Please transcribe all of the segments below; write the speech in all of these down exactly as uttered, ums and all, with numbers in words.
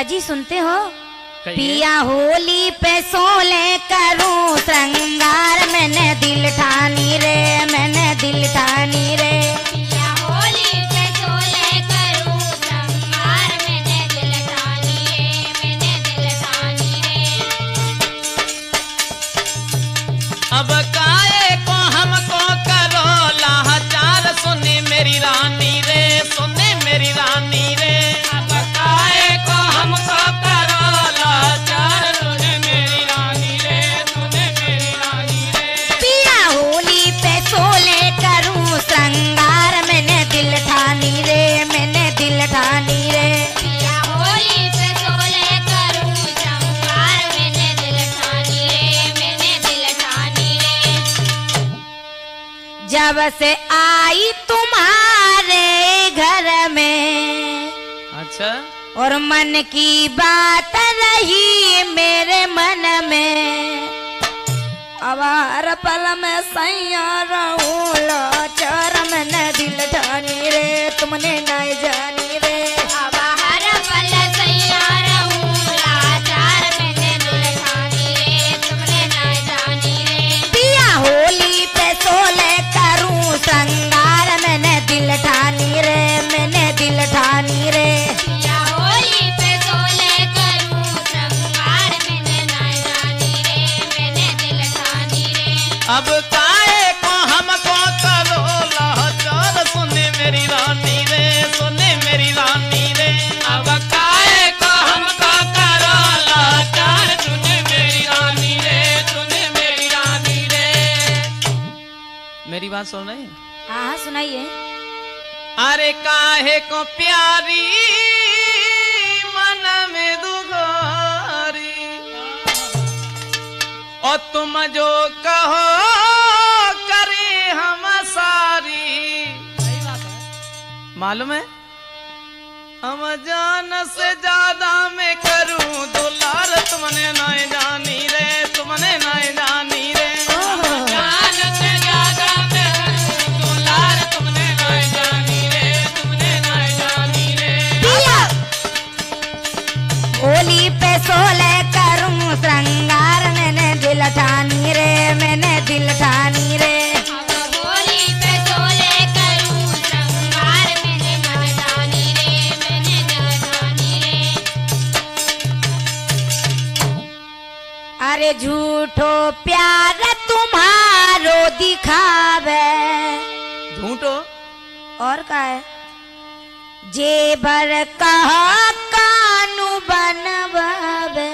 अजी सुनते हो? पिया होली पे सोले करूं श्रृंगार, मैंने दिल ठानी रे, मैंने दिल ठानी रे। पिया होली पे सोले करूं श्रृंगार, मैंने दिल ठानी रे, मैंने दिल ठानी रे। अब काहे को हमको करो लाचार, सुनी मेरी रानी रे, सुनी मेरी रानी रे। अब काहे को हमको करो लाचार, सुनी मेरी रानी रे, सुनी मेरी रानी रे। पिया होली पे सोले करूं श्रृंगार, मैंने दिल ठानी रे, मैंने दिल ठानी रे। पिया होली पे सोले करूं श्रृंगार, मैंने दिल ठानी रे, मैंने दिल ठानी रे। जब से आई तुम्हारे घर में, अच्छा, और मन की बात रही मेरे मन में, अब हर पल में सैया रहूं लाचार, मैंने दिल ठानी रे, तुमने नहीं जानी रे। अब हर पल सैया रहूं लाचार, मैंने दिल ठानी रे, तुमने ना जानी रे। पिया होली पे सोले करूं श्रृंगार, मैंने दिल ठानी रे, मैंने दिल ठानी रे। पिया होली पे सोले करूं श्रृंगार, मैंने ना जानी रे, मैंने दिल ठानी रे। अब काहे को हमको करो लाचार, सुनी मेरी रानी रे, सुनी मेरी रानी रे। अब काहे को हमको करो लाचार, सुनी मेरी रानी रे, सुनी मेरी रानी रे। मेरी बात सुन रही है? हाँ सुनाइए। अरे काहे को प्यारी मन में दुगारी, और तुम जो कहो करी हम सारी। मालूम है हम जान से ज्यादा मैं करूं दुलार, तुमने नहीं जानी रे, तुमने नहीं जानी रे। जान से ज्यादा मैं करूं दुलार, तुमने नहीं जानी रे, तुमने नहीं जानी रे। पिया होली पे सोले करूं श्रृंगार, मैंने दिल ठानी रे, मैंने दिल ठानी रे। अब होली पे सोले करूं श्रृंगार, मैंने मन जानी रे, मैंने दिल ठानी रे। अरे झूठो प्यार तुम्हारो दिखावे, झूठो और का है जे भर कहा कानू बनवावे।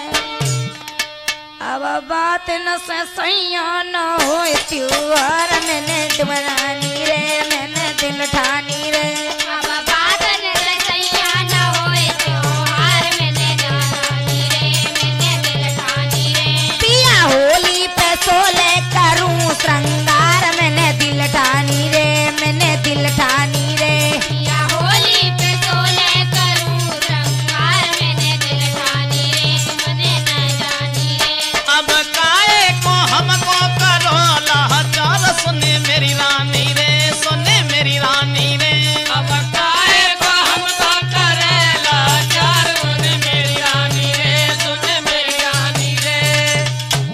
अब बात न से सैया न हो त्योहार, मैंने तुम्हारी रे, मैंने दिल ठानी रे। अब बात न सैया न होए त्योहार, मैंने ना जानी रे, मैंने दिल ठानी रे। पिया होली पे सोले करूं श्रृंगार, मैंने दिल ठानी रे, मैंने दिल ठानी रे। पिया होली पे सोले करूं श्रृंगार, मैंने दिल ठानी रे, तुमने ना जानी रे। अब काहे को हमको करो लाचार, सुनी मेरी रानी रे, सुनी मेरी रानी रे। अब काहे को हमको करे लाचार, सुनी मेरी रानी रे, सुनी मेरी रानी रे।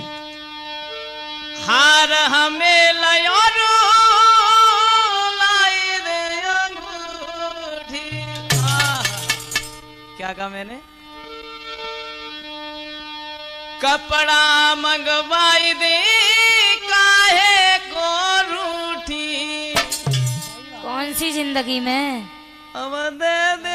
हार हमें लयोरो लाई रे अंगूठी। आहा, क्या कहा मैंने? कपड़ा मंगवाई दे काहे को रूठी, कौन सी जिंदगी में? अब दे